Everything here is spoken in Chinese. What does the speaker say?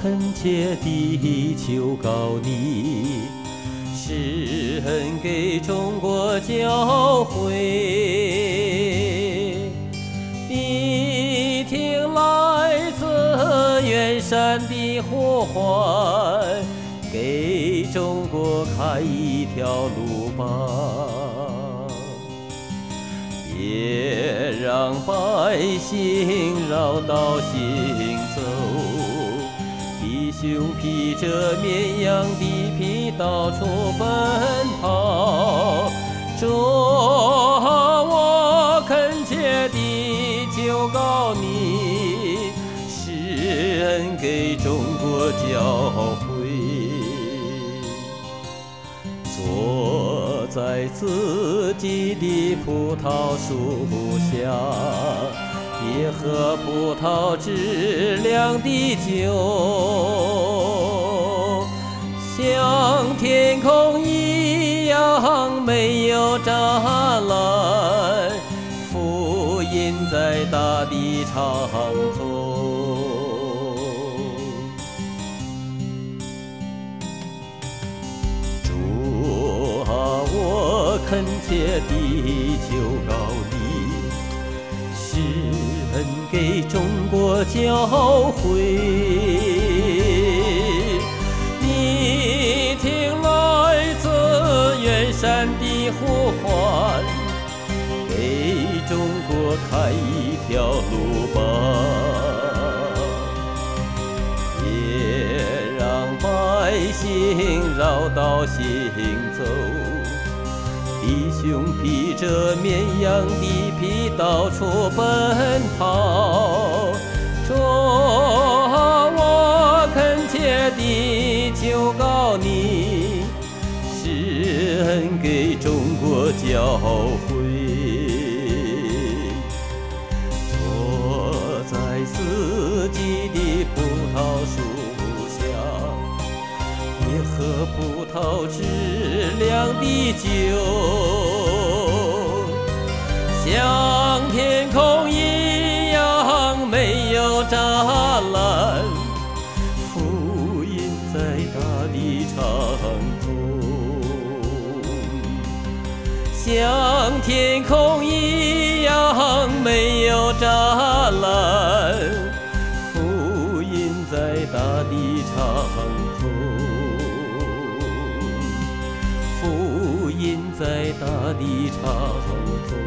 恳切地求告你，施恩给中国教会。你听来自远山的呼唤，给中国开一条路吧。别让百姓绕道行走，弟兄披着绵羊的皮到处奔跑。主啊，我恳切地求告你，施恩给中国教会。坐在自己的葡萄树下，也喝葡萄质量的酒，像天空一样没有栅栏，福音在大地畅通。恳切地求告你，施恩给中国教会。你听来自远山的呼唤，给中国开一条路吧。别让百姓绕道行走，弟兄披着绵羊的皮到处奔跑。主啊，我恳切地求告你，施恩给中国教会。坐在自己的葡萄树下，也喝葡萄质量的酒，像天空一样没有栅栏，福音在大地畅通。像天空一样没有栅栏，福音在大地畅通。福音在大地畅通。